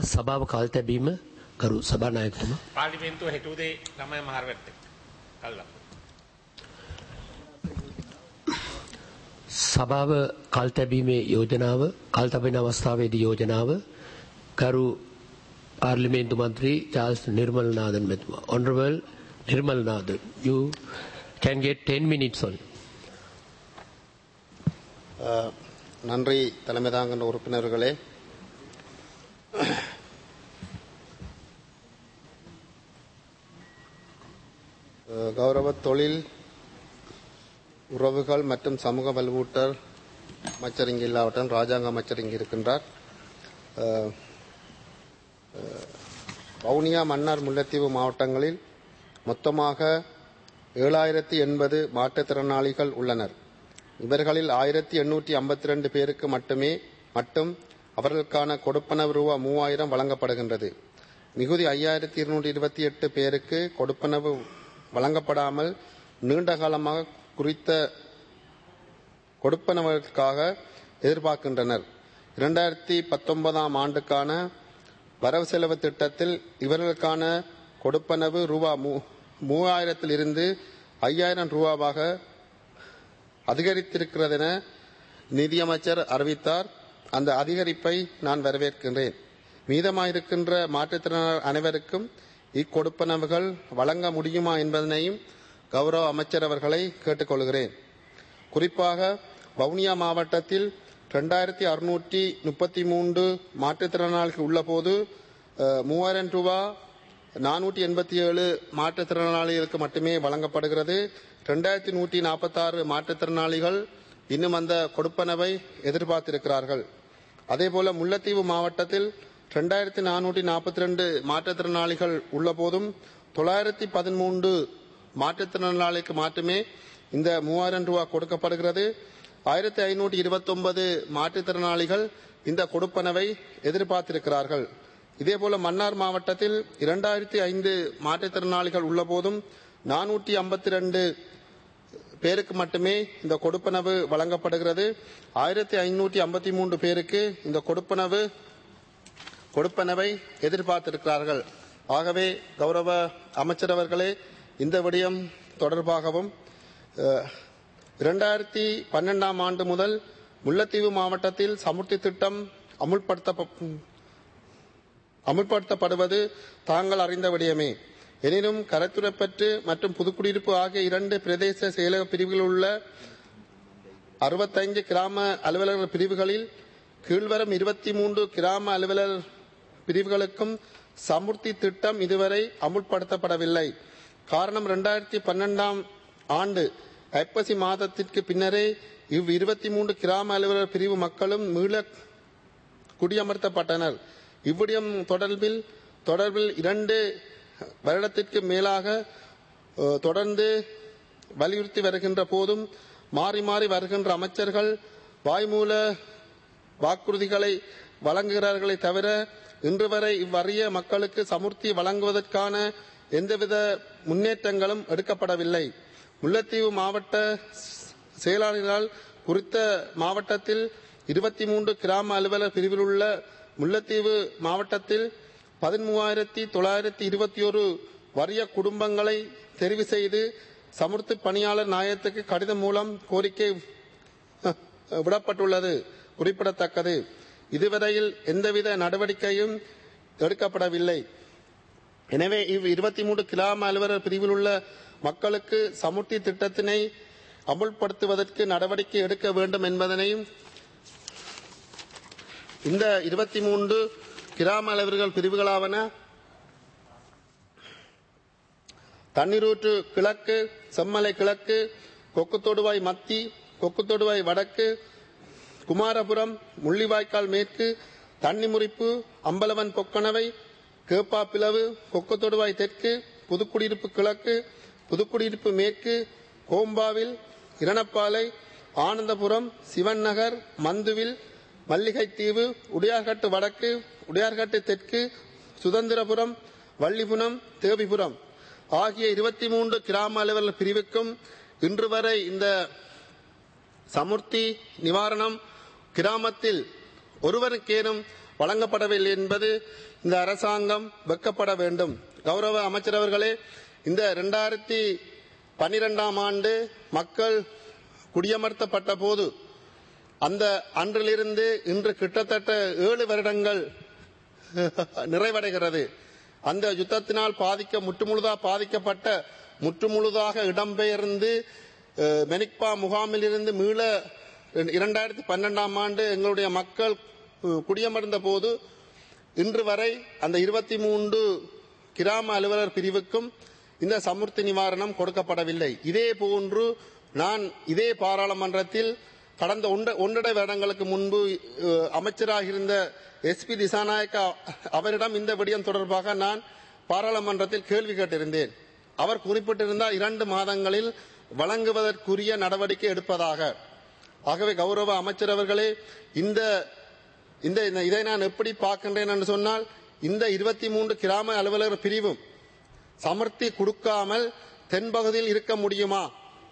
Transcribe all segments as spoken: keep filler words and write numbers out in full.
සභාව කාල තැබීම කරු සභානායකතුමා. පාර්ලිමේන්තුව හෙටුදේ ළමයි මහරවැට්ට කල්ලා. සභාව කල් තැබීමේ යෝජනාව කල් තබන අවස්ථාවේදී යෝජනාව කරු පාර්ලිමේන්තු මන්ත්‍රී චාල්ස් නිර්මල්නාදන් මෙතුමා. Honorable Nirmalnathan, you can get ten minutes on. நன்றி தலைமை தாங்கின்ற உறுப்பினர்களே. கௌரவ தொழில் உறவுகள் மற்றும் சமூக வலுவூட்டல் அமைச்சர் இங்கு இல்லாவிட்டால் ராஜாங்க அமைச்சர் இங்கு இருக்கின்றார். வவுனியா, மன்னார், முல்லைத்தீவு மாவட்டங்களில் மொத்தமாக ஏழாயிரத்தி எண்பது மாற்றுத்திறனாளிகள் உள்ளனர். இவர்களில் ஆயிரத்தி எண்ணூற்றி ஐம்பத்தி ரெண்டு பேருக்கு மட்டுமே மட்டும் அவர்களுக்கான கொடுப்பனவு ரூபா மூவாயிரம் வழங்கப்படுகின்றது. மிகுதி ஐயாயிரத்தி இருநூற்றி இருபத்தி எட்டு பேருக்கு கொடுப்பனவு வழங்கப்படாமல் நீண்ட காலமாக குறித்த கொடுப்பனவுக்காக எதிர்பார்க்கின்றனர். இரண்டாயிரத்தி பத்தொன்பதாம் ஆண்டுக்கான வரவு செலவு திட்டத்தில் இவர்களுக்கான கொடுப்பனவு ரூபா மூவாயிரத்தில் இருந்து ஐயாயிரம் ரூபாவாக அதிகரித்திருக்கிறது என நிதியமைச்சர் அறிவித்தார். அந்த அதிகரிப்பை நான் வரவேற்கின்றேன். மீதமாயிருக்கின்ற மாற்றுத்திறனாளர் அனைவருக்கும் இக்கொடுப்பனவுகள் வழங்க முடியுமா என்பதனையும் கௌரவ அமைச்சர் அவர்களை கேட்டுக்கொள்கிறேன். குறிப்பாக வவுனியா மாவட்டத்தில் இரண்டாயிரத்தி அறுநூற்றி முப்பத்தி மூன்று மாற்றுத்திறனாளிகள் உள்ள போது மூவாயிரம் ரூபாய் நானூற்றி எண்பத்தி ஏழு மாற்றுத்திறனாளிகளுக்கு மட்டுமே வழங்கப்படுகிறது. இரண்டாயிரத்தி நூற்றி நாற்பத்தி ஆறு மாற்றுத்திறனாளிகள் இன்னும் அந்த கொடுப்பனவை எதிர்பார்த்திருக்கிறார்கள். அதேபோல முல்லைத்தீவு மாவட்டத்தில் இரண்டாயிரத்தி நானூற்றி நாற்பத்தி ரெண்டு மாற்றுத்திறனாளிகள் உள்ள போதும் தொள்ளாயிரத்தி பதிமூன்று மாற்றுத்திறனாளிக்கு மட்டுமே இந்த மூவாயிரம் ரூபாய் கொடுக்கப்படுகிறது. ஆயிரத்தி ஐநூற்றி இருபத்தி ஒன்பது மாற்றுத்திறனாளிகள் இந்த கொடுப்பனவை எதிர்பார்த்திருக்கிறார்கள். இதேபோல மன்னார் மாவட்டத்தில் இரண்டாயிரத்தி ஐந்து மாற்றுத்திறனாளிகள் உள்ள போதும் நானூற்றி ஐம்பத்தி ரெண்டு பேருக்கு மட்டுமே இந்த கொடுப்பனவு வழங்கப்படுகிறது. ஆயிரத்தி ஐநூற்றி ஐம்பத்தி மூன்று பேருக்கு இந்த கொடுப்பனவு கொடுப்பனவை எதிர்பார்த்திருக்கிறார்கள். ஆகவே கௌரவ அமைச்சர் அவர்களே, இந்த விடயம் தொடர்பாகவும் இரண்டாயிரத்தி பன்னெண்டாம் ஆண்டு முதல் முல்லைத்தீவு மாவட்டத்தில் சமுர்த்தி திட்டம் அமுல்படுத்த அமுல்படுத்தப்படுவது தாங்கள் அறிந்த விடயமே. எனினும் கரைத்துறைப்பற்று மற்றும் புதுக்குடியிருப்பு ஆகிய இரண்டு பிரதேச செயலக பிரிவுகளில் உள்ள அறுபத்தைந்து கிராம அலுவலர்கள் பிரிவுகளில் கீழ்வரும் இருபத்தி மூன்று கிராம அலுவலர் பிரிவுகளுக்கும் சமுர்த்தி திட்டம் இதுவரை அமுல்படுத்தப்படவில்லை. காரணம், இரண்டாயிரத்தி பன்னெண்டாம் ஆண்டு ஐப்பசி மாதத்திற்கு பின்னரே இவ் இருபத்தி மூன்று கிராம அலுவலர் பிரிவு மக்களும் மீள குடியமர்த்தப்பட்டனர். இவ்விடயம் தொடர்பில் தொடர்பில் இரண்டு வருடத்திற்கு மேலாக தொடர்ந்து வலியுறுத்தி வருகின்ற போதும் மாறி மாறி வருகின்ற அமைச்சர்கள் வாய்மூல வாக்குறுதிகளை வழங்குகிறார்களே தவிர இன்று வரை இவ்வறிய மக்களுக்கு சமுர்த்தி வழங்குவதற்கான எந்தவித முன்னேற்றங்களும் எடுக்கப்படவில்லை. முல்லைத்தீவு மாவட்ட செயலாளர்களால் குறித்த மாவட்டத்தில் இருபத்தி மூன்று கிராம அலுவலர் பிரிவில் உள்ள முல்லைத்தீவு மாவட்டத்தில் பதிமூவாயிரத்தி தொள்ளாயிரத்தி இருபத்தி ஒரு வறிய குடும்பங்களை தெரிவு செய்து சமுர்த்தி பணியாளர் நாயகத்துக்கு கடிதம் மூலம் கோரிக்கை விடப்பட்டுள்ளது குறிப்பிடத்தக்கது. இதுவரையில் எந்தவித நடவடிக்கையும் எடுக்கப்படவில்லை. எனவே இவ் இருபத்தி மூன்று கிராம அலுவலர் பிரிவில் உள்ள மக்களுக்கு சமுர்த்தி திட்டத்தினை அமுல்படுத்துவதற்கு நடவடிக்கை எடுக்க வேண்டும் என்பதனையும் இந்த இருபத்தி மூன்று கிராம அலுவலர்கள் பிரிவுகளாவன தண்ணீரூற்று கிழக்கு, செம்மலை கிழக்கு, கொக்குத்தொடுவாய் மத்தி, கொக்குத்தொடுவாய் வடக்கு, குமாரபுரம், முள்ளிவாய்க்கால் மேற்கு, தண்ணிமுறிப்பு, அம்பலவன் பொக்கணவை, கேப்பா பிளவு, கொக்குத்தொடுவாய் தெற்கு, புதுக்குடியிருப்பு கிழக்கு, புதுக்குடியிருப்பு மேற்கு, கோம்பாவில், இரணப்பாலை, ஆனந்தபுரம், சிவன் நகர், மந்துவில், மல்லிகைத்தீவு, உடையார்கட்டு வடக்கு, உடையார்கட்டு தெற்கு, சுதந்திரபுரம், வள்ளிபுரம், தேவிபுரம் ஆகிய இருபத்தி மூன்று கிராம அலுவலர் பிரிவுக்கும் இன்று வரை இந்த சமுர்த்தி நிவாரணம் கிராமத்தில் ஒருவருக்கேனும் வழங்கப்படவில்லை என்பது இந்த அரசாங்கம் வெட்கப்பட வேண்டும். கௌரவ அமைச்சர் அவர்களே, இந்த இரண்டாயிரத்தி பன்னிரெண்டாம் ஆண்டு மக்கள் குடியமர்த்தப்பட்ட போது அந்த அன்றிலிருந்து இன்று கிட்டத்தட்ட ஏழு வருடங்கள் நிறைவடைகிறது. அந்த யுத்தத்தினால் பாதிக்க முற்றுமுழுதாக பாதிக்கப்பட்ட முற்றுமுழுதாக இடம்பெயர்ந்து மெனிக்பா முகாமில் இருந்து மீள இரண்டாயிரத்தி பன்னெண்டாம் ஆண்டு எங்களுடைய மக்கள் குடியமர்ந்த போது இன்று வரை அந்த இருபத்தி மூன்று கிராம அலுவலர் பிரிவுக்கும் இந்த சமுர்த்தி நிவாரணம் கொடுக்கப்படவில்லை. இதே போன்று நான் இதே பாராளுமன்றத்தில் கடந்த ஒன்றரை வருடங்களுக்கு முன்பு அமைச்சராக இருந்த எஸ் பி திசாநாயக்கா அவரிடம் இந்த விடயம் தொடர்பாக நான் பாராளுமன்றத்தில் கேள்வி கேட்டிருந்தேன். அவர் குறிப்பிட்டிருந்தார் இரண்டு மாதங்களில் வழங்குவதற்குரிய நடவடிக்கை எடுப்பதாக. ஆகவே கௌரவ அமைச்சர் அவர்களே, இந்த இந்த இதை நான் எப்படி பார்க்கின்றேன் என்று சொன்னால், இந்த இருபத்தி மூன்று கிராம அலுவலர் பிரிவும் சமர்த்தி கொடுக்காமல் தென்பகுதியில் இருக்க முடியுமா?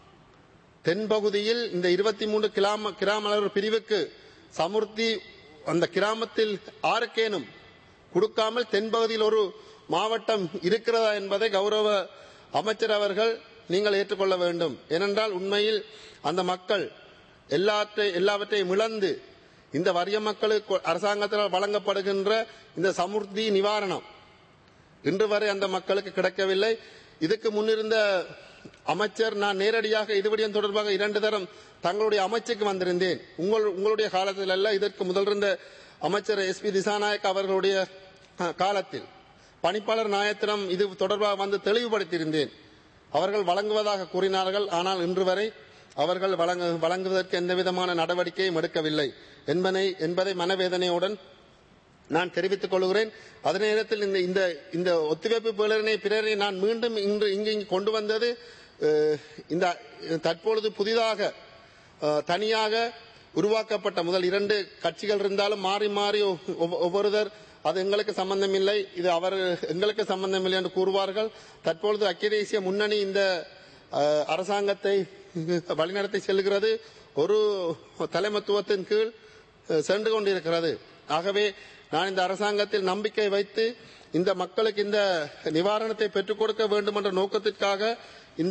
தென்பகுதியில் இந்த இருபத்தி மூன்று கிராம கிராம அலுவலர் பிரிவுக்கு சமுர்த்தி அந்த கிராமத்தில் ஆருக்கேனும் கொடுக்காமல் தென்பகுதியில் ஒரு மாவட்டம் இருக்கிறதா என்பதை கௌரவ அமைச்சர் அவர்கள் நீங்கள் ஏற்றுக்கொள்ள வேண்டும். ஏனென்றால் உண்மையில் அந்த மக்கள் எல்லாற்றை எல்லாவற்றையும் இழந்து இந்த வறிய மக்களுக்கு அரசாங்கத்தால் வழங்கப்படுகின்ற இந்த சமுர்த்தி நிவாரணம் இன்று வரை அந்த மக்களுக்கு கிடைக்கவில்லை. இதுக்கு முன்னிருந்த அமைச்சர் நான் நேரடியாக இதுவிடயம் தொடர்பாக இரண்டு தரம் தங்களுடைய அமைச்சுக்கு வந்திருந்தேன். உங்கள் உங்களுடைய காலத்தில் அல்ல, இதற்கு முதல் இருந்த அமைச்சர் எஸ் பி திசாநாயக் அவர்களுடைய காலத்தில் பணிப்பாளர் நாயத்திடம் இது தொடர்பாக வந்து தெளிவுபடுத்தியிருந்தேன். அவர்கள் வழங்குவதாக கூறினார்கள். ஆனால் இன்று வரை அவர்கள் வழங்குவதற்கு எந்தவிதமான நடவடிக்கையும் எடுக்கவில்லை என்பதை என்பதை மனவேதனையுடன் நான் தெரிவித்துக் கொள்கிறேன். அதே நேரத்தில் இந்த இந்த இந்த ஒத்திவைப்பு பிரேரணை பிரேரணை நான் மீண்டும் இன்று இங்கு கொண்டு வந்தது இந்த தற்பொழுது புதிதாக தனியாக உருவாக்கப்பட்ட முதல் இரண்டு கட்சிகள் இருந்தாலும் மாறி மாறி ஒவ்வொருவர் அது எங்களுக்கு சம்பந்தம் இல்லை, இது அவர் எங்களுக்கு சம்பந்தம் இல்லை என்று கூறுவார்கள். தற்பொழுது ஐக்கிய தேசிய முன்னணி இந்த அரசாங்கத்தை வழிநடத்தி செல்கிறது, ஒரு தலைமைத்துவத்தின் கீழ் சென்று கொண்டிருக்கிறது. ஆகவே நான் இந்த அரசாங்கத்தில் நம்பிக்கை வைத்து இந்த மக்களுக்கு இந்த நிவாரணத்தை பெற்றுக் கொடுக்க வேண்டும் என்ற நோக்கத்திற்காக இந்த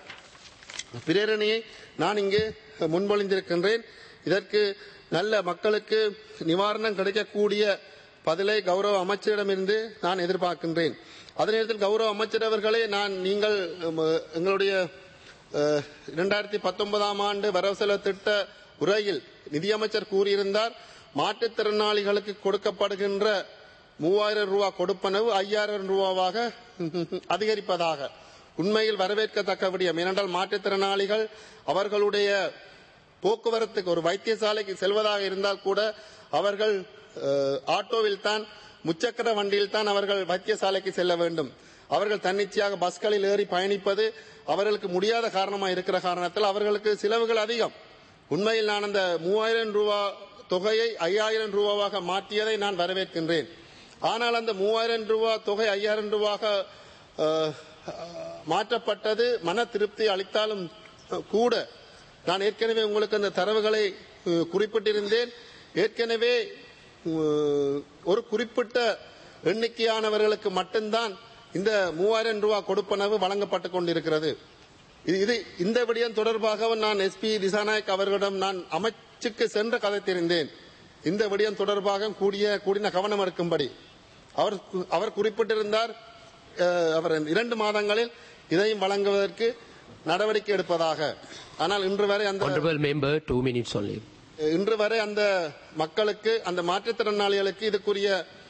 பிரேரணையை நான் இங்கு முன்மொழிந்திருக்கின்றேன். இதற்கு நல்ல மக்களுக்கு நிவாரணம் கிடைக்கக்கூடிய பதிலை கௌரவ அமைச்சரிடமிருந்து நான் எதிர்பார்க்கின்றேன். அதே நேரத்தில் கௌரவ அமைச்சர் அவர்களே, நான் நீங்கள் எங்களுடைய இரண்டாயிரத்தி பத்தொன்பதாம் ஆண்டு வரவு செலவு திட்ட உரையில் நிதியமைச்சர் கூறியிருந்தார், மாற்றுத்திறனாளிகளுக்கு கொடுக்கப்படுகின்ற மூவாயிரம் ரூபாய் கொடுப்பனவு ஐயாயிரம் ரூபாவாக அதிகரிப்பதாக. உண்மையில் வரவேற்கத்தக்க விடயம். ஏனென்றால் மாற்றுத்திறனாளிகள் அவர்களுடைய போக்குவரத்துக்கு ஒரு வைத்தியசாலைக்கு செல்வதாக இருந்தால் கூட அவர்கள் ஆட்டோவில் தான் முச்சக்கர வண்டியில் தான் அவர்கள் வைத்தியசாலைக்கு செல்ல வேண்டும். அவர்கள் தன்னிச்சையாக பஸ்களில் ஏறி பயணிப்பது அவர்களுக்கு முடியாத காரணமாக இருக்கிற காரணத்தில் அவர்களுக்கு செலவுகள் அதிகம். உண்மையில் நான் அந்த மூவாயிரம் ரூபாய் தொகையை ஐயாயிரம் ரூபாவாக மாற்றியதை நான் வரவேற்கின்றேன். ஆனால் அந்த மூவாயிரம் ரூபாய் தொகை ஐயாயிரம் ரூபாக மாற்றப்பட்டது மன திருப்தி அளித்தாலும் கூட நான் ஏற்கனவே உங்களுக்கு அந்த தரவுகளை குறிப்பிட்டிருந்தேன். ஏற்கனவே ஒரு குறிப்பிட்ட எண்ணிக்கையானவர்களுக்கு மட்டும்தான் இந்த மூவாயிரம் ரூபாய் கொடுப்பனவு வழங்கப்பட்டுக் கொண்டிருக்கிறது. இது இந்த விடயம் தொடர்பாக நான் எஸ் பி திசாநாயக் அவர்களிடம் நான் அமைச்சுக்கு சென்று கதைத்திருந்தேன். இந்த விடயம் தொடர்பாக கூடிய கூடின கவனம் இருக்கும்படி அவர் அவர் குறிப்பிட்டிருந்தார். அவர் இரண்டு மாதங்களில் இதையும் வழங்குவதற்கு நடவடிக்கை எடுப்பதாக. ஆனால் இன்று வரை அந்த இன்று வரை அந்த மக்களுக்கு அந்த மாற்றுத்திறனாளிகளுக்கு இதுக்குரிய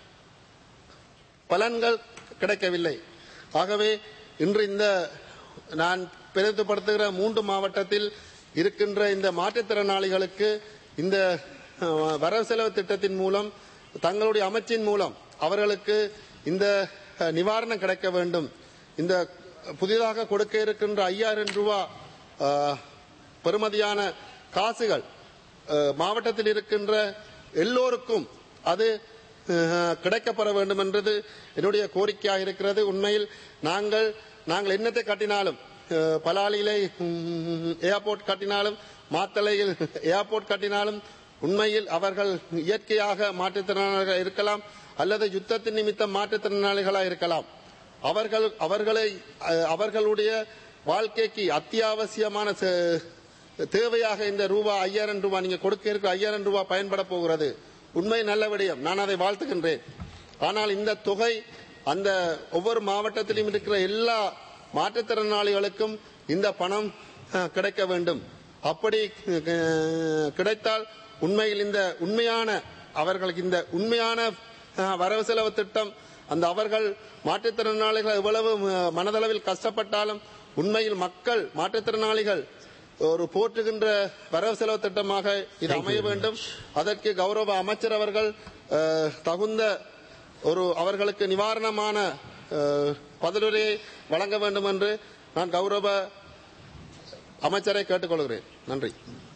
பலன்கள் கிடைக்கவில்லை. ஆகவே இன்று இந்த நான் பிரதிநிதித்துவப்படுத்துகிற மூன்று மாவட்டத்தில் இருக்கின்ற இந்த மாற்றுத்திறனாளிகளுக்கு இந்த வரவு செலவு திட்டத்தின் மூலம் தங்களுடைய அமைச்சின் மூலம் அவர்களுக்கு இந்த நிவாரணம் கிடைக்க வேண்டும். இந்த புதிதாக கொடுக்க இருக்கின்ற ஐயாயிரம் ரூபாய் பெறுமதியான காசுகள் மாவட்டத்தில் இருக்கின்ற எல்லோருக்கும் அது கிடைக்கப்பெற வேண்டும் என்றது என்னுடைய கோரிக்கையாக இருக்கிறது. உண்மையில் நாங்கள் நாங்கள் என்னத்தை கட்டினாலும், பலாலியிலே ஏர்போர்ட் கட்டினாலும், மாத்தளையில் ஏர்போர்ட் கட்டினாலும், உண்மையில் அவர்கள் இயற்கையாக மாற்றுத்திறனாளிகள் இருக்கலாம் அல்லது யுத்தத்தின் நிமித்தம் மாற்றுத்திறனாளிகளாக இருக்கலாம். அவர்கள் அவர்களை அவர்களுடைய வாழ்க்கைக்கு அத்தியாவசியமான தேவையாக இந்த ரூபாய் ஐயாயிரம் ரூபாய் நீங்க கொடுக்க இருக்கிற ஐயாயிரம் ரூபாய் பயன்பட போகிறது. உண்மை நல்ல விடயம், நான் அதை வாழ்த்துகின்றேன். ஆனால் இந்த தொகை அந்த ஒவ்வொரு மாவட்டத்திலும் இருக்கிற எல்லா மாற்றுத்திறனாளிகளுக்கும் இந்த பணம் கிடைக்க வேண்டும். அப்படி கிடைத்தால் உண்மையில் இந்த உண்மையான அவர்களுக்கு இந்த உண்மையான வரவு செலவு திட்டம் அந்த அவர்கள் மாற்றுத்திறனாளிகள் எவ்வளவு மனதளவில் கஷ்டப்பட்டாலும் உண்மையில் மக்கள் மாற்றுத்திறனாளிகள் ஒரு போற்றுகின்ற வரவு செலவு திட்டமாக இது அமைய வேண்டும். அதற்கு கௌரவ அமைச்சர் அவர்கள் தகுந்த ஒரு அவர்களுக்கு நிவாரணமான பதிலுரையை வழங்க வேண்டும் என்று நான் கௌரவ அமைச்சரை கேட்டுக்கொள்கிறேன். நன்றி.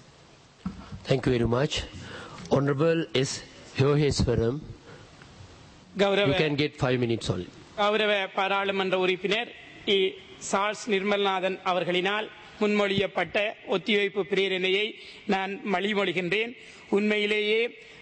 Thank you very much. Honorable S. Yoheswaram, you can get five minutes only. கௌரவ பாராளுமன்ற உறுப்பினர் இ சார்ஸ் நிர்மல்நாதன் அவர்களினால் முன்மொழியப்பட்ட ஒத்திவைப்பு பிரேரணையை நான் வழிமொழிகின்றேன். உண்மையிலேயே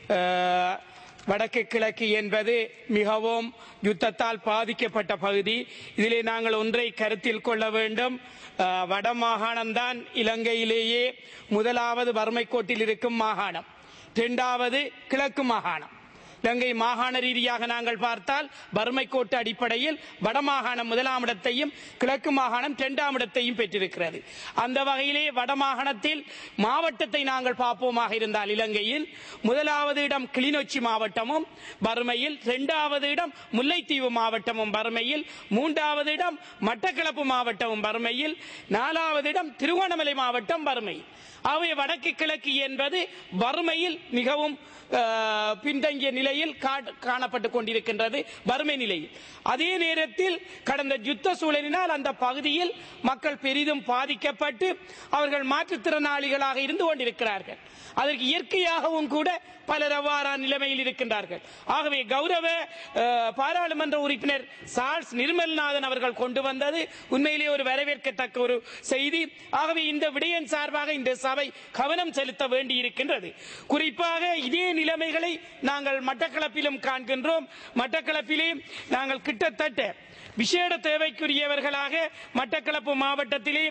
வடக்கு கிழக்கு என்பது மிகவும் யுத்தத்தால் பாதிக்கப்பட்ட பகுதி. இதிலே நாங்கள் ஒன்றை கருத்தில் கொள்ள வேண்டும். வடமாகாணம்தான் இலங்கையிலேயே முதலாவது வறுமை கோட்டில் இருக்கும் மாகாணம், இரண்டாவது கிழக்கு மாகாணம். இலங்கை மாகாண ரீதியாக நாங்கள் பார்த்தால் வறுமை கோட்டு அடிப்படையில் வடமாகாணம் முதலாம் இடத்தையும் கிழக்கு மாகாணம் இரண்டாம் இடத்தையும் பெற்றிருக்கிறது. அந்த வகையிலே வடமாகாணத்தில் மாவட்டத்தை நாங்கள் பார்ப்போமாக இருந்தால் இலங்கையில் முதலாவது இடம் கிளிநொச்சி மாவட்டமும் வறுமையில், இரண்டாவது இடம் முல்லைத்தீவு மாவட்டமும் வறுமையில், மூன்றாவது இடம் மட்டக்களப்பு மாவட்டமும் வறுமையில், நாலாவது இடம் திருகோணமலை மாவட்டம் வறுமையில். ஆகவே வடக்கு கிழக்கு என்பது வறுமையில் மிகவும் பின்தங்கிய நிலையில் காணப்பட்டுக் கொண்டிருக்கின்றது, வறுமை நிலையில். அதே நேரத்தில் கடந்த யுத்த சூழலினால் அந்த பகுதியில் மக்கள் பெரிதும் பாதிக்கப்பட்டு அவர்கள் மாற்றுத்திறனாளிகளாக இருந்து கொண்டிருக்கிறார்கள். அதற்கு இயற்கையாகவும் கூட பலர் அவ்வாறான நிலைமையில் இருக்கின்றார்கள். ஆகவே கௌரவ பாராளுமன்ற உறுப்பினர் சார்ஸ் நிர்மல்நாதன் அவர்கள் கொண்டு வந்தது உண்மையிலே ஒரு வரவேற்கத்தக்க ஒரு செய்தி. ஆகவே இந்த விடயம் சார்பாக இந்த சபை கவனம் செலுத்த வேண்டி இருக்கின்றது. குறிப்பாக இதே நிலைமைகளை நாங்கள் மட்டக்களப்பிலும் காண்கின்றோம். மட்டக்களப்பிலே நாங்கள் கிட்டத்தட்ட விசேட தேவைக்குரியவர்களாக மட்டக்களப்பு மாவட்டத்திலே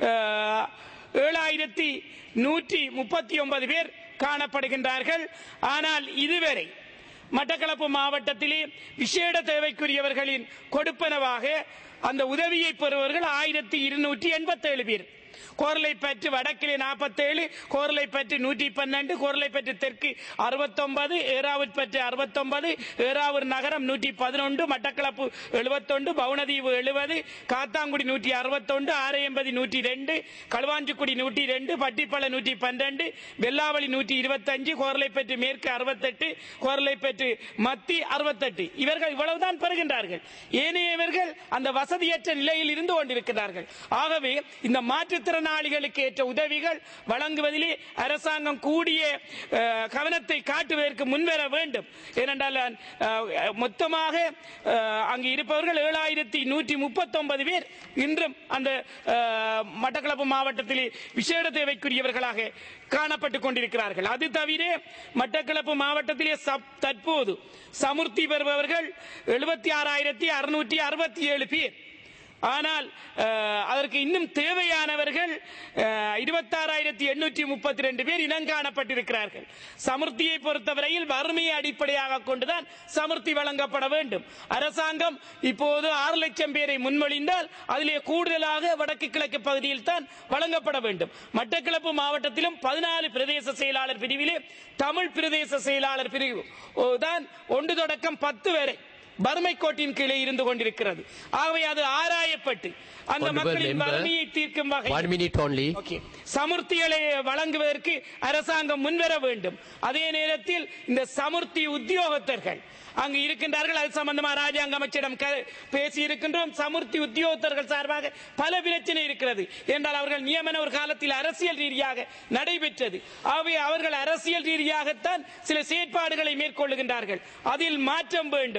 ஏழாயிரத்தி நூற்றி முப்பத்தி ஒன்பது பேர் காணப்படுகின்றார்கள். ஆனால் இதுவரை மட்டக்களப்பு மாவட்டத்திலே விசேட தேவைக்குரியவர்களின் கொடுப்பனவாக அந்த உதவியை பெறுவர்கள் ஆயிரத்தி இருநூற்றி எண்பத்தி ஏழு பேர். கோர்லைப்பற்று வடக்கிலே நாற்பத்தேழு, கோர்லைப்பற்று நூற்றி பன்னெண்டு, கோர்லைப்பற்று தெற்கு அறுபத்தொன்பது, ஏறாவூர்பற்று அறுபத்தொன்பது, ஏறாவூர் நகரம் நூற்றி பதினொன்று, மட்டக்களப்பு எழுபத்தொன்று, பவுனதீவு எழுபது, காத்தாங்குடி நூற்றி அறுபத்தொன்று, ஆரையம்பதி நூற்றி ரெண்டு, களுவாஞ்சிக்குடி நூற்றி ரெண்டு, பட்டிப்பள நூற்றி பன்னிரண்டு, வெள்ளாவளி நூற்றி இருபத்தஞ்சு, கோர்லைப்பற்று மேற்கு அறுபத்தெட்டு, கோர்லைப்பற்று மத்தி அறுபத்தெட்டு. இவர்கள் இவ்வளவுதான் பெறுகின்றார்கள். ஏனையவர்கள் அந்த வசதியற்ற நிலையில் இருந்து கொண்டிருக்கிறார்கள். ஆகவே இந்த மாற்றுத்திறனாளிகளுக்கு ஏற்ற உதவிகள் வழங்குவதிலே அரசாங்கம் கூடிய கவனத்தை காட்டுவதற்கு முன்வர வேண்டும். ஏனென்றால் மொத்தமாக அங்கு இருப்பவர்கள் ஏழாயிரத்தி நூற்றி முப்பத்தி ஒன்பது பேர் இன்றும் அந்த மட்டக்களப்பு மாவட்டத்திலே விசேட தேவைக்குரியவர்களாக காணப்பட்டுக் கொண்டிருக்கிறார்கள். அது தவிர மட்டக்களப்பு மாவட்டத்திலே தற்போது சமுர்த்தி பெறுபவர்கள் எழுபத்தி ஆறாயிரத்தி அறுநூற்றி அறுபத்தி ஏழு பேர். ஆனால் அதற்கு இன்னும் தேவையானவர்கள் இருபத்தி ஆறாயிரத்தி எண்ணூற்றி முப்பத்தி ரெண்டு பேர் இனங்காணப்பட்டிருக்கிறார்கள். சமுர்த்தியை பொறுத்தவரையில் வறுமையை அடிப்படையாக கொண்டுதான் சமுர்த்தி வழங்கப்பட வேண்டும். அரசாங்கம் இப்போது ஆறு லட்சம் பேரை முன்மொழிந்தால் அதிலே கூடுதலாக வடக்கு கிழக்கு பகுதியில் தான் வழங்கப்பட வேண்டும். மட்டக்களப்பு மாவட்டத்திலும் பதினாலு பிரதேச செயலாளர் பிரிவிலே தமிழ் பிரதேச செயலாளர் பிரிவு தான் ஒன்று தொடக்கம் பத்து வரை வறுமை கோட்டின் கீழே இருந்து கொண்டிருக்கிறது. ஆகவே அது ஆராயப்பட்டு அந்த மக்களின் வறுமையை தீர்க்கும் வகையில் சமுர்த்திகளை வழங்குவதற்கு அரசாங்கம் முன்வர வேண்டும். அதே நேரத்தில் இந்த சமுர்த்தி உத்தியோகத்தர்கள் அங்கு இருக்கின்றார்கள். அது சம்பந்தமாக ராஜாங்க அமைச்சரிடம் பேசி இருக்கின்றோம். சமுர்த்தி உத்தியோகத்தர்கள் சார்பாக பல பிரச்சனை இருக்கிறது என்றால் அவர்கள் நியமன ஒரு காலத்தில் அரசியல் ரீதியாக நடைபெற்றது. ஆகவே அவர்கள் அரசியல் ரீதியாகத்தான் சில செயற்பாடுகளை மேற்கொள்ளுகின்றார்கள். அதில் மாற்றம் வேண்டும். பல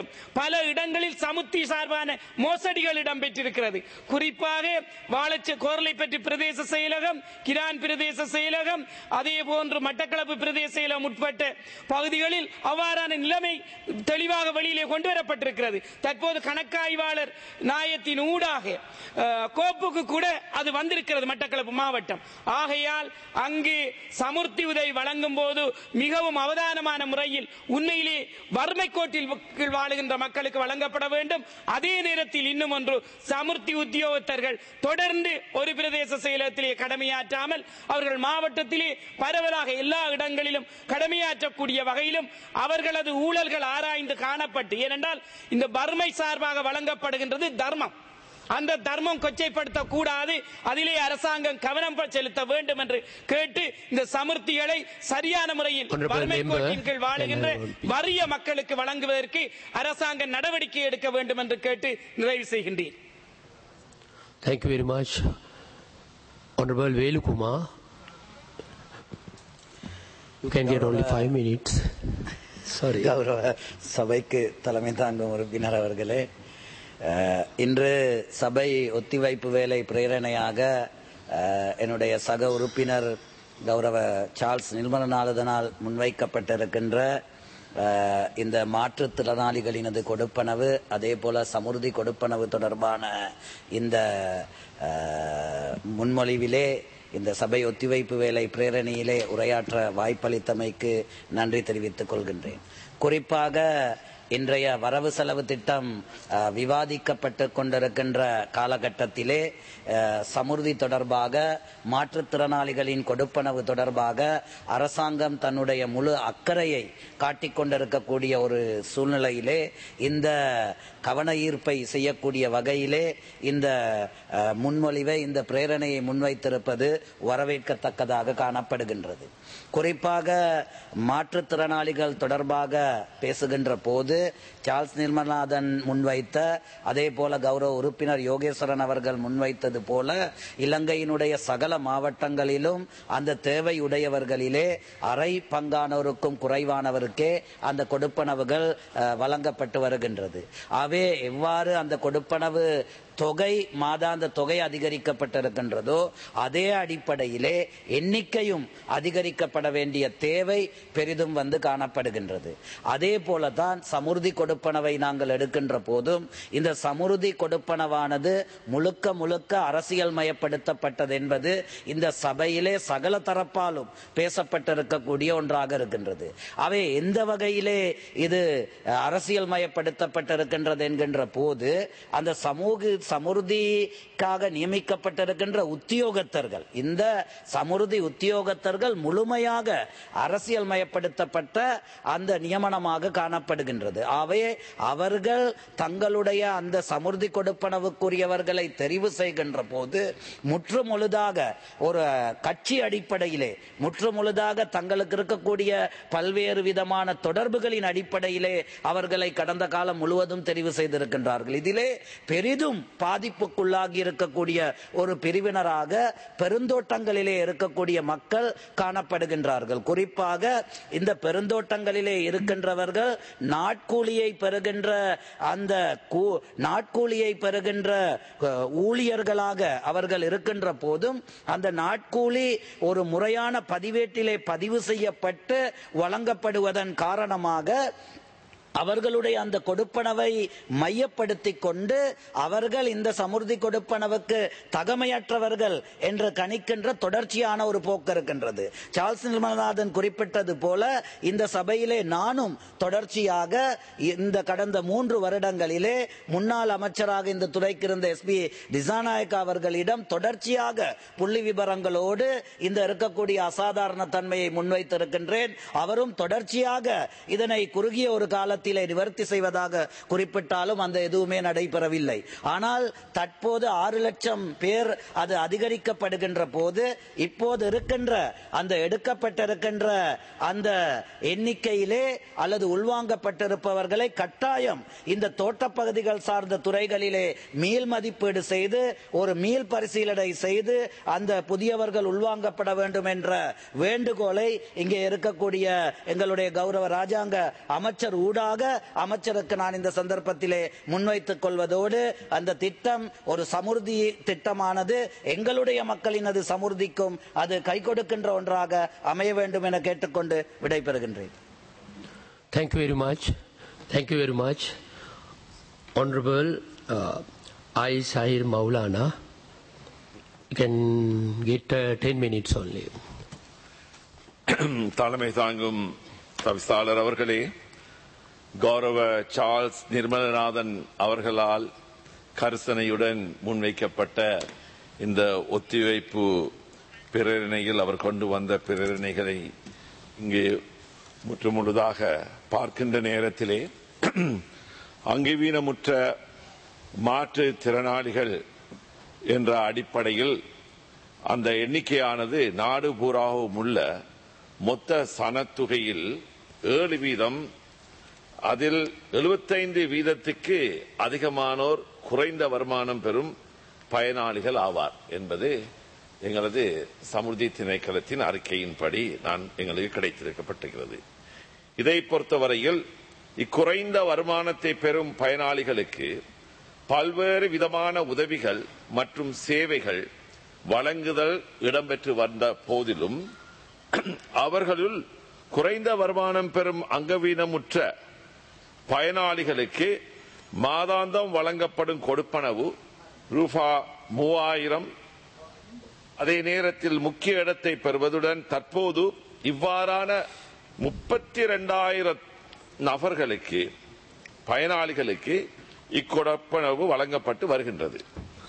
பல இடங்களில் சமுத்தி சார்பான மோசடிகள் இடம்பெற்றிருக்கிறது. குறிப்பாக வாழச்ச கோர்லைப்பற்று பிரதேச செயலகம், கிரான் பிரதேச செயலகம், அதே போன்று மட்டக்களப்பு பிரதேச செயலகம் உட்பட்ட பகுதிகளில் அவ்வாறான நிலைமை தெளிவாக வெளியிலே கொண்டு வரப்பட்டிருக்கிறது. தற்போது கணக்காய்வாளர் நாயத்தின் ஊடாக கோப்புக்கு கூட அது வந்திருக்கிறது மட்டக்களப்பு மாவட்டம். ஆகையால் அங்கு சமுர்த்தி உதவி வழங்கும் போது மிகவும் அவதானமான முறையில் உண்மையிலே வறுமை கோட்டில் வாழுகின்ற மக்களுக்கு வழங்கப்பட வேண்டும். அதே நேரத்தில் இன்னும் ஒன்று, சமுர்த்தி உத்தியோகத்தர்கள் தொடர்ந்து ஒரு பிரதேச செயலகத்திலே கடமையாற்றாமல் அவர்கள் மாவட்டத்திலே பரவலாக எல்லா இடங்களிலும் கடமையாற்றக்கூடிய வகையிலும் அவர்களது ஊழல்கள் ஆராய்ந்து காணப்பட்டு, ஏனென்றால் இந்த வறுமை சார்பாக வழங்கப்படுகின்றது தர்மம், அந்த தர்மம் கொச்சைப்படுத்தக் கூடாது, அதிலே அரசாங்கம் கவனம் செலுத்த வேண்டும் என்று கேட்டு இந்த சமுர்த்திகளை சரியான முறையில் வறுமை கோட்டின் கீழ் வாழுகின்ற வறிய மக்களுக்கு வழங்குவதற்கு அரசாங்கம் நடவடிக்கை எடுக்க வேண்டும் என்று கேட்டு நிறைவு செய்கின்றேன். Thank you very much. Honorable Velukumar, you can get only five minutes. Sorry. கௌரவ சபைக்கு தலைமை தாங்கும் உறுப்பினர் அவர்களே, இன்று சபை ஒத்திவைப்பு வேலை பிரேரணையாக என்னுடைய சக உறுப்பினர் கௌரவ சார்ல்ஸ் நிர்மலநாதனால் முன்வைக்கப்பட்டிருக்கின்ற இந்த மாற்றுத்திறனாளிகளினது கொடுப்பனவு, அதே போல சமுர்தி கொடுப்பனவு தொடர்பான இந்த முன்மொழிவிலே இந்த சபை ஒத்திவைப்பு வேலை பிரேரணையிலே உரையாற்ற வாய்ப்பளித்தமைக்கு நன்றி தெரிவித்துக் கொள்கின்றேன். குறிப்பாக இன்றைய வரவு செலவு திட்டம் விவாதிக்கப்பட்டு கொண்டிருக்கின்ற காலகட்டத்திலே சமுர்தி தொடர்பாக, மாற்றுத்திறனாளிகளின் கொடுப்பனவு தொடர்பாக அரசாங்கம் தன்னுடைய முழு அக்கறையை காட்டிக்கொண்டிருக்கக்கூடிய ஒரு சூழ்நிலையிலே இந்த கவன ஈர்ப்பை செய்யக்கூடிய வகையிலே இந்த முன்மொழிவை, இந்த பிரேரணையை முன்வைத்திருப்பது வரவேற்கத்தக்கதாக காணப்படுகின்றது. குறிப்பாக மாற்றுத்திறனாளிகள் தொடர்பாக பேசுகின்ற போது சார்ல்ஸ் நிர்மலநாதன் முன்வைத்த, அதே போல கௌரவ உறுப்பினர் யோகேஸ்வரன் அவர்கள் முன்வைத்தது போல இலங்கையினுடைய சகல மாவட்டங்களிலும் அந்த தேவையுடையவர்களிலே அரை பங்கானோருக்கும் குறைவானவருக்கே அந்த கொடுப்பனவுகள் வழங்கப்பட்டு வருகின்றது. அவே எவ்வாறு அந்த கொடுப்பனவு தொகை, மாதாந்த தொகை அதிகரிக்கப்பட்டிருக்கின்றதோ அதே அடிப்படையிலே எண்ணிக்கையும் அதிகரிக்கப்பட வேண்டிய தேவை பெரிதும் வந்து காணப்படுகின்றது. அதே போலதான் சமுர்தி கொடுப்பனவை நாங்கள் எடுக்கின்ற போதும் இந்த சமுர்தி கொடுப்பனவானது முழுக்க முழுக்க அரசியல் மயப்படுத்தப்பட்டது என்பது இந்த சபையிலே சகல தரப்பாலும் பேசப்பட்டிருக்கக்கூடிய ஒன்றாக இருக்கின்றது. அவை எந்த வகையிலே இது அரசியல் மயப்படுத்தப்பட்டிருக்கின்றது என்கின்ற போது அந்த சமூக சமுர்திக்காக நியமிக்கப்பட்டிருக்கின்ற உத்தியோகத்தர்கள், இந்த சமுர்தி உத்தியோகத்தர்கள் முழுமையாக அரசியல் மயப்படுத்தப்பட்ட அந்த நியமனமாக காணப்படுகின்றது. அவை அவர்கள் தங்களுடைய அந்த சமுர்தி கொடுப்பனவுக்குரியவர்களை தெரிவு செய்கின்ற போது முற்று முழுதாக ஒரு கட்சி அடிப்படையிலே, முற்று முழுதாக தங்களுக்கு இருக்கக்கூடிய பல்வேறு விதமான தொடர்புகளின் அடிப்படையிலே அவர்களை கடந்த காலம் முழுவதும் தெரிவு செய்திருக்கின்றார்கள். இதிலே பெரிதும் பாதிப்புக்குள்ளாகி இருக்கக்கூடிய ஒரு பிரிவினராக பெருந்தோட்டங்களிலே இருக்கக்கூடிய மக்கள் காணப்படுகின்றார்கள். குறிப்பாக இந்த பெருந்தோட்டங்களிலே இருக்கின்றவர்கள் நாட்கூலியை பெறுகின்ற அந்த நாட்கூலியை பெறுகின்ற ஊழியர்களாக அவர்கள் இருக்கின்ற போதும் அந்த நாட்கூலி ஒரு முறையான பதிவேட்டிலே பதிவு செய்யப்பட்டு வழங்கப்படுவதன் காரணமாக அவர்களுடைய அந்த கொடுப்பனவை மையப்படுத்தி கொண்டு அவர்கள் இந்த சமுர்தி கொடுப்பனவுக்கு தகமையற்றவர்கள் என்று கணிக்கின்ற தொடர்ச்சியான ஒரு போக்கு இருக்கின்றது. சார்ல்ஸ் நிர்மலநாதன் குறிப்பிட்டது போல இந்த சபையிலே நானும் தொடர்ச்சியாக இந்த கடந்த மூன்று வருடங்களிலே முன்னாள் அமைச்சராக இந்த துறைக்கு இருந்த எஸ் பி திசாநாயக்கா அவர்களிடம் தொடர்ச்சியாக புள்ளி விபரங்களோடு இந்த இருக்கக்கூடிய அசாதாரண தன்மையை முன்வைத்திருக்கின்றேன். அவரும் தொடர்ச்சியாக இதனை குறுகிய ஒரு கால நிவர்த்தி செய்வதாக குறிப்பிட்டாலும் அந்த எதுவுமே நடைபெறவில்லை. ஆனால் தற்போது ஆறு லட்சம் பேர் அது அதிகரிக்கப்படுகின்ற போது இப்போது இருக்கின்ற அந்த எடுக்கப்பட்டிருக்கின்ற அந்த எண்ணிக்கையிலே அல்லது உள்வாங்கப்பட்டிருப்பவர்களை கட்டாயம் இந்த தோட்டப்பகுதிகள் சார்ந்த துறைகளிலே மீள் மதிப்பீடு செய்து ஒரு மீள் பரிசீலனை செய்து அந்த புதியவர்கள் உள்வாங்கப்பட வேண்டும் என்ற வேண்டுகோளை இங்கே இருக்கக்கூடிய எங்களுடைய கௌரவ ராஜாங்க அமைச்சர் ஊடாக என்பதாக அமைச்சருக்கு நான் இந்த சந்தர்ப்பத்திலே முன்வைத்துக் கொள்வதோடு அந்த திட்டம் ஒரு சமுர்த்தி திட்டமானது எங்களுடைய மக்களினது சமுர்த்திக்கும் அது கை கொடுக்கின்ற ஒன்றாக அமைய வேண்டும் என கேட்டுக்கொண்டு விடைபெறுகின்றேன். Thank you very much. Thank you very much. Honorable uh, I. Sahir Maulana, you can get uh, ten minutes only. தலைமை தாங்கும் தவிசாளர் அவர்களே, கௌரவ சார்ல்ஸ் நிர்மலநாதன் அவர்களால் கரிசனையுடன் முன்வைக்கப்பட்ட இந்த ஒத்திவைப்பு பிரேரணையில் அவர் கொண்டு வந்த பிரேரணைகளை இங்கே முற்றுமுழுதாக பார்க்கின்ற நேரத்திலே அங்கவீனமுற்ற மாற்றுத் திறனாளிகள் என்ற அடிப்படையில் அந்த எண்ணிக்கையானது நாடு பூராவும் உள்ள மொத்த சனத்தொகையில் ஏழு வீதம், அதில் எழுபத்தைந்து வீதத்துக்கு அதிகமானோர் குறைந்த வருமானம் பெறும் பயனாளிகள் ஆவார் என்பது எங்களது சமுர்த்தி திணைக்களத்தின் அறிக்கையின்படி நான் எங்களுக்கு கிடைத்திருக்கப்பட்டிருக்கிறது. இதை பொறுத்தவரையில் இக்குறைந்த வருமானத்தை பெறும் பயனாளிகளுக்கு பல்வேறு விதமான உதவிகள் மற்றும் சேவைகள் வழங்குதல் இடம்பெற்று வந்த போதிலும் அவர்களுள் குறைந்த வருமானம் பெறும் அங்கவீனமுற்ற பயனாளிகளுக்கு மாதாந்தம் வழங்கப்படும் கொடுப்பனவு ரூபா மூவாயிரம் அதே நேரத்தில் முக்கிய இடத்தை பெறுவதுடன் தற்போது இவ்வாறான முப்பத்தி இரண்டாயிரம் நபர்களுக்கு பயனாளிகளுக்கு இக்கொடுப்பனவு வழங்கப்பட்டு வருகின்றது.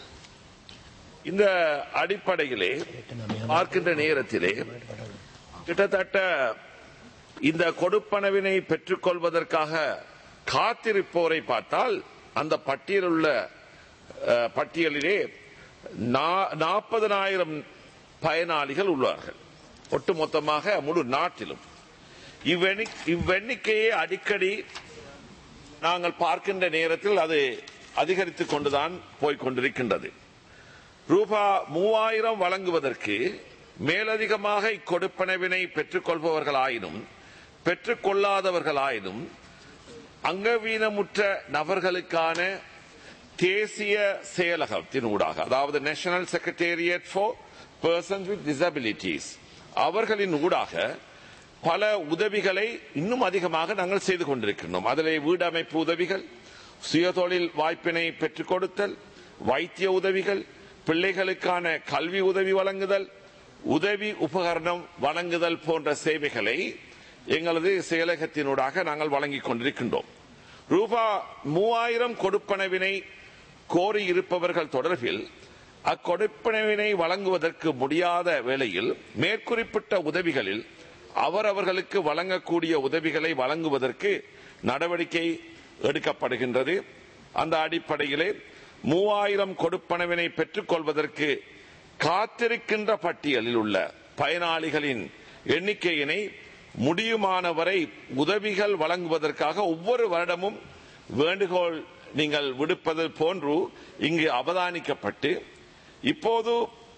இந்த அடிப்படையிலே பார்க்கின்ற நேரத்திலே கிட்டத்தட்ட இந்த கொடுப்பனவினை பெற்றுக் கொள்வதற்காக காத்திருப்போரை பார்த்தால் அந்த பட்டியலுள்ள பட்டியலிலே நாற்பதனாயிரம் பயனாளிகள் உள்ளார்கள் ஒட்டுமொத்தமாக முழு நாட்டிலும். இவ்வெண்ணிக்கையை அடிக்கடி நாங்கள் பார்க்கின்ற நேரத்தில் அது அதிகரித்துக் கொண்டுதான் போய்க் கொண்டிருக்கின்றது. ரூபா மூவாயிரம் வழங்குவதற்கு மேலதிகமாக இக்கொடுப்பனவினை பெற்றுக் கொள்பவர்களாயினும் பெற்றுக் கொள்ளாதவர்களாயினும் அங்கவீனமுற்ற நபர்களுக்கான தேசிய செயலகத்தின் ஊடாக, அதாவது national secretariat for persons with disabilities, அவர்களின் ஊடாக பல உதவிகளை இன்னும் அதிகமாக நாங்கள் செய்து கொண்டிருக்கின்றோம். அதிலே வீடு அமைப்பு உதவிகள், சுயதொழில் வாய்ப்பினை பெற்றுக் கொடுத்தல், வைத்திய உதவிகள், பிள்ளைகளுக்கான கல்வி உதவி வழங்குதல், உதவி உபகரணம் வழங்குதல் போன்ற சேவைகளை எங்களது செயலகத்தினூடாக நாங்கள் வழங்கிக் கொண்டிருக்கின்றோம். ரூபா மூவாயிரம் கொடுப்பனவினை கோரியிருப்பவர்கள் தொடர்பில் அக்கொடுப்பனவினை வழங்குவதற்கு முடியாத வேளையில் மேற்குறிப்பிட்ட உதவிகளில் அவரவர்களுக்கு வழங்கக்கூடிய உதவிகளை வழங்குவதற்கு நடவடிக்கை எடுக்கப்படுகின்றது. அந்த அடிப்படையிலே மூவாயிரம் கொடுப்பனவினை பெற்றுக் கொள்வதற்கு காத்திருக்கின்ற பட்டியலில் உள்ள பயனாளிகளின் எண்ணிக்கையினை முடியுமானவரை உதவிகள் வழங்குவதற்காக ஒவ்வொரு வருடமும் வேண்டுகோள் நீங்கள் விடுப்பது போன்று இங்கு அவதானிக்கப்பட்டு இப்போது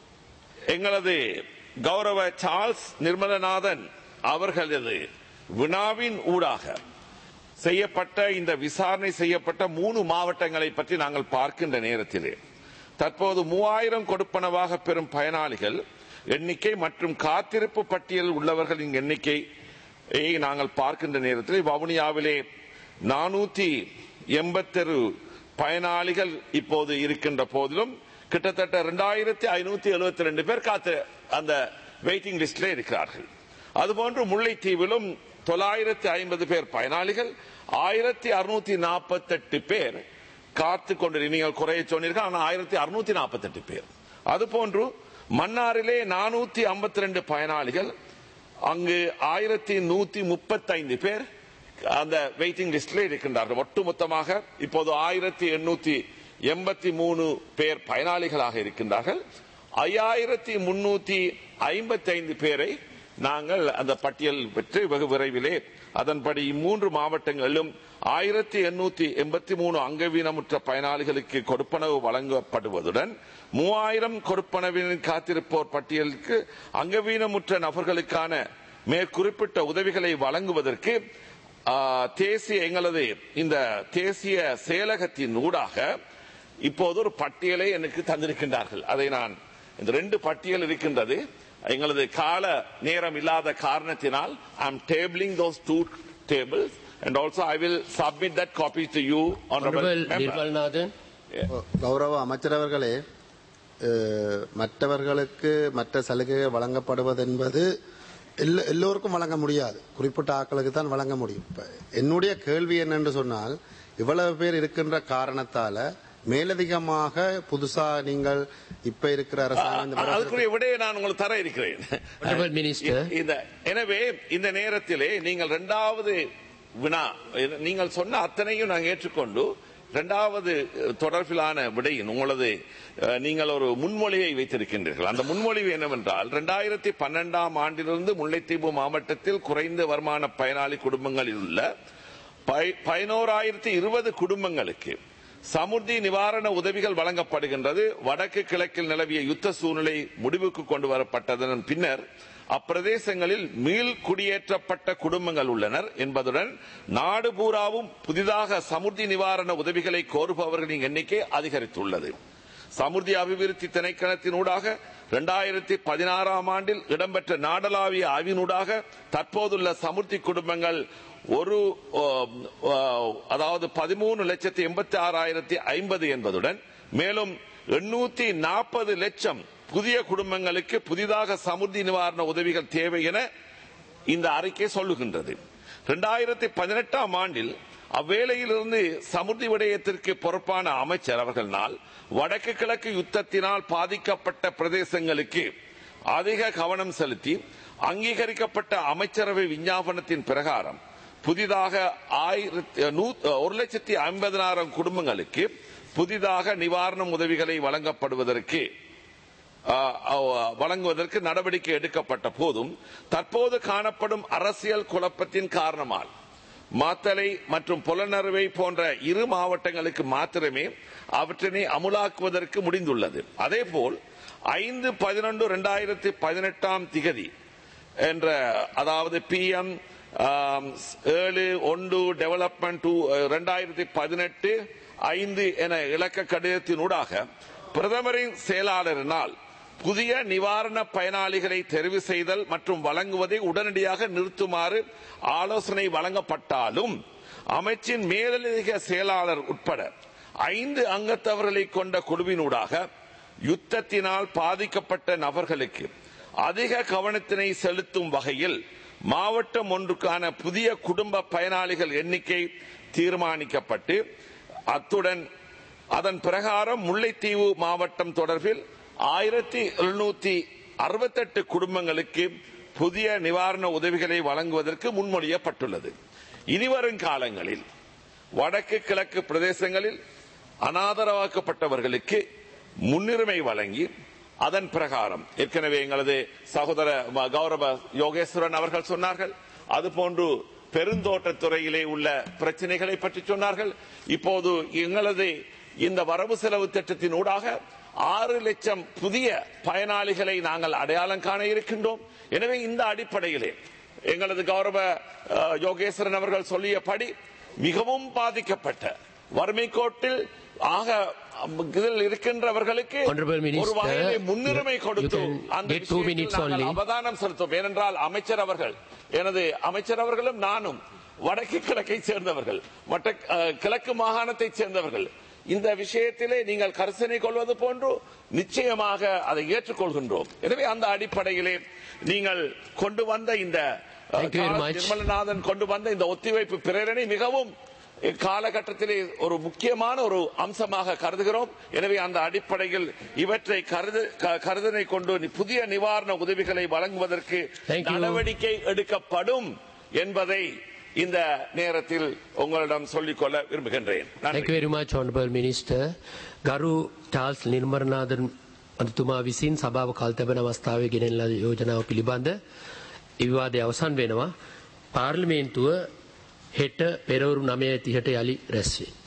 எங்களது கௌரவ சார்ல்ஸ் நிர்மலநாதன் அவர்களது வினாவின் ஊடாக செய்யப்பட்ட இந்த விசாரணை செய்யப்பட்ட மூணு மாவட்டங்களை பற்றி நாங்கள் பார்க்கின்ற நேரத்திலே தற்போது மூவாயிரம் கொடுப்பனவாக பெறும் பயனாளிகள் எண்ணிக்கை மற்றும் காத்திருப்பு பட்டியலில் உள்ளவர்களின் எண்ணிக்கை நாங்கள் பார்க்கின்ற நேரத்தில் வவுனியாவிலே நானூத்தி எண்பத்தொரு பயனாளிகள் இப்போது இருக்கின்ற போதிலும் கிட்டத்தட்ட இரண்டாயிரத்தி ஐநூத்தி எழுபத்தி ரெண்டு பேர் காத்து அந்த வெயிட்டிங் லிஸ்டில் இருக்கிறார்கள். அதுபோன்று முல்லைத்தீவிலும் தொள்ளாயிரத்தி ஐம்பது பேர் பயனாளிகள், ஆயிரத்தி அறுநூத்தி நாற்பத்தி எட்டு பேர் காத்து கொண்டு நீங்கள் குறைய சொன்னீர்கள், ஆனால் ஆயிரத்தி அறுநூத்தி நாற்பத்தி எட்டு பேர். அதுபோன்று மன்னாரிலே நானூத்தி ஐம்பத்தி ரெண்டு பயனாளிகள், அங்கு ஆயிரத்தி நூத்தி முப்பத்தி ஐந்து பேர் அந்த வெயிட்டிங் லிஸ்டில் இருக்கின்றார்கள். ஒட்டுமொத்தமாக இப்போது ஆயிரத்தி எண்ணூத்தி எண்பத்தி மூணு பேர் பயனாளிகளாக இருக்கின்றார்கள். ஐயாயிரத்தி முன்னூத்தி ஐம்பத்தி ஐந்து பேரை நாங்கள் அந்த பட்டியல் பெற்று வெகு விரைவிலே அதன்படி மூன்று மாவட்டங்களிலும் ஆயிரத்தி எண்ணூத்தி எண்பத்தி மூணு அங்கவீனமுற்ற பயனாளிகளுக்கு கொடுப்பனவு வழங்கப்படுவதுடன் மூவாயிரம் கொடுப்பனவின் காத்திருப்போர் பட்டியலுக்கு அங்கவீனமுற்ற நபர்களுக்கான மேற்குறிப்பிட்ட உதவிகளை வழங்குவதற்கு தேசிய எங்களது இந்த தேசிய செயலகத்தின் ஊடாக இப்போது ஒரு பட்டியலை எனக்கு தந்திருக்கின்றார்கள். அதை நான் இந்த ரெண்டு பட்டியல் இருக்கின்றது. எங்களது கால நேரம் இல்லாத காரணத்தினால் I am tabling those two tables and also I will submit that copy to you, honorable member. Nirmalnathan. கௌரவ அமைச்சர் அவர்களே, மற்றவர்களுக்கு மற்ற சலுகைகள் வழங்கப்படுவது என்பது எல்லோருக்கும் வழங்க முடியாது, குறிப்பிட்ட ஆட்களுக்கு தான் வழங்க முடியும். என்னுடைய கேள்வி என்னென்று சொன்னால், இவ்வளவு பேர் இருக்கின்ற காரணத்தால மேலதிகமாக புதுசா நீங்கள் இப்ப இருக்கிற அரசாங்கம் விடையை நான் உங்களுக்கு தர இருக்கிறேன். எனவே இந்த நேரத்திலே நீங்கள் இரண்டாவது வினா நீங்கள் சொன்ன அத்தனையும் நாங்கள் ஏற்றுக்கொண்டு இரண்டாவது தொடர்பிலான விடையின் உங்களது நீங்கள் ஒரு முன்மொழியை வைத்திருக்கின்றீர்கள். அந்த முன்மொழிவு என்னவென்றால், இரண்டாயிரத்தி பன்னெண்டாம் ஆண்டிலிருந்து முல்லைத்தீவு மாவட்டத்தில் குறைந்த வருமான பயனாளி குடும்பங்களில் உள்ள பதினோராயிரத்தி இருபது குடும்பங்களுக்கு சமுர்த்தி நிவாரண உதவிகள் வழங்கப்படுகின்றது. வடக்கு கிழக்கில் நிலவிய யுத்த சூழ்நிலை முடிவுக்கு கொண்டு வரப்பட்டதன் பின்னர் அப்பிரதேசங்களில் மீள் குடியேற்றப்பட்ட குடும்பங்கள் உள்ளனர் என்பதுடன் நாடு பூராவும் புதிதாக சமுர்த்தி நிவாரண உதவிகளை கோருபவர்களின் எண்ணிக்கை அதிகரித்துள்ளது. சமுர்த்தி அபிவிருத்தி திணைக்களத்தினூடாக இரண்டாயிரத்தி பதினாறாம் ஆண்டில் இடம்பெற்ற நாடளாவிய ஆய்வினூடாக தற்போதுள்ள சமுர்த்தி குடும்பங்கள் ஒரு அதாவது பதிமூணு லட்சத்தி எண்பத்தி ஆறாயிரத்தி ஐம்பது என்பதுடன் மேலும் எண்ணூத்தி நாற்பது லட்சம் புதிய குடும்பங்களுக்கு புதிதாக சமுர்த்தி நிவாரண உதவிகள் தேவை என இந்த அறிக்கை சொல்லுகின்றது. இரண்டாயிரத்தி பதினெட்டாம் ஆண்டில் அவ்வேளையிலிருந்து சமுர்த்தி விடயத்திற்கு பொறுப்பான அமைச்சர் அவர்களால் வடக்கு கிழக்கு யுத்தத்தினால் பாதிக்கப்பட்ட பிரதேசங்களுக்கு அதிக கவனம் செலுத்தி அங்கீகரிக்கப்பட்ட அமைச்சரவை விஞ்ஞாபனத்தின் பிரகாரம் புதிதாக ஒரு லட்சத்தி ஐம்பதினாயிரம் குடும்பங்களுக்கு புதிதாக நிவாரண உதவிகளை வழங்கப்படுவதற்கு வழங்குவதற்கு நடவடிக்கை எடுக்கப்பட்ட போதும் தற்போது காணப்படும் அரசியல் குழப்பத்தின் காரணமாக மாத்தளை மற்றும் புலனறுவை போன்ற இரு மாவட்டங்களுக்கு மாத்திரமே அவற்றினை அமுலாக்குவதற்கு முடிந்துள்ளது. அதேபோல் ஐந்து பதினொன்று இரண்டாயிரத்தி பதினெட்டாம் திகதி என்ற அதாவது பி எம் ஏழு ஒன்று டெவலப்மெண்ட் இரண்டாயிரத்தி பதினெட்டு ஐந்து என இலக்க கடிதத்தினூடாக பிரதமரின் செயலாளரினால் புதிய நிவாரண பயனாளிகளை தெரிவு செய்தல் மற்றும் வழங்குவதை உடனடியாக நிறுத்துமாறு ஆலோசனை வழங்கப்பட்டாலும் அமைச்சின் மேலதிக செயலாளர் உட்பட ஐந்து அங்கத்தவர்களை கொண்ட குழுவினூடாக யுத்தத்தினால் பாதிக்கப்பட்ட நபர்களுக்கு அதிக கவனத்தினை செலுத்தும் வகையில் மாவட்டம் ஒன்றுக்கான புதிய குடும்ப பயனாளிகள் எண்ணிக்கை தீர்மானிக்கப்பட்டு அத்துடன் அதன் பிரகாரம் முல்லைத்தீவு மாவட்டம் தொடர்பில் ஆயிரத்தி எழுநூத்தி அறுபத்தி எட்டு குடும்பங்களுக்கு புதிய நிவாரண உதவிகளை வழங்குவதற்கு முன்மொழியப்பட்டுள்ளது. இனிவரும் காலங்களில் வடக்கு கிழக்கு பிரதேசங்களில் அனாதரவாக்கப்பட்டவர்களுக்கு முன்னுரிமை வழங்கி அதன் பிரகாரம் ஏற்கனவே எங்களது சகோதர கௌரவ யோகேஸ்வரன் அவர்கள் சொன்னார்கள். அதுபோன்று பெருந்தோட்டத்துறையிலே உள்ள பிரச்சனைகளை பற்றி சொன்னார்கள். இப்போது எங்களது இந்த வரவு செலவு திட்டத்தின் ஊடாக ஆறு லட்சம் புதிய பயனாளிகளை நாங்கள் அடையாளம் காண இருக்கின்றோம். எனவே இந்த அடிப்படையிலே எங்களது கௌரவ யோகேஸ்வரன் அவர்கள் சொல்லியபடி மிகவும் பாதிக்கப்பட்ட வறுமை கோட்டில் ஆக இதில் இருக்கின்றவர்களுக்கு ஒரு வகையிலே முன்னுரிமை கொடுத்து அந்த அவதானம் செலுத்தும். ஏனென்றால் அமைச்சர் அவர்கள் எனது அமைச்சர் அவர்களும் நானும் வடக்கு கிழக்கை சேர்ந்தவர்கள், மற்ற கிழக்கு மாகாணத்தை சேர்ந்தவர்கள். இந்த விஷயத்திலே நீங்கள் கரிசனை கொள்வது போன்று நிச்சயமாக அதை ஏற்றுக்கொள்கின்றோம். எனவே அந்த அடிப்படையிலே நீங்கள் கொண்டு வந்த இந்த நிர்மலநாதன் கொண்டு வந்த இந்த ஒத்திவைப்பு பிரேரணை மிகவும் காலகட்டத்திலே ஒரு முக்கியமான ஒரு அம்சமாக கருதுகிறோம். எனவே அந்த அடிப்படையில் இவற்றை கருதனை கொண்டு புதிய நிவாரண உதவிகளை வழங்குவதற்கு நடவடிக்கை எடுக்கப்படும் என்பதை இந்த நேரத்தில் உங்களிடம் சொல்லிக்கொள்ள விரும்புகின்றேன். Thank you very much, Honorable Minister. ගරු චාල්ස් නිර්මලනාදන් මන්ත්‍රීතුමා විසින් සභාව කල්තබන අවස්ථාවේ ගෙනෙන ලද යෝජනාව පිළිබඳ විවාදය අවසන් වෙනවා. පාර්ලිමේන්තුව හෙට පෙරවරු නවය තිහට යලි රැස් වේ.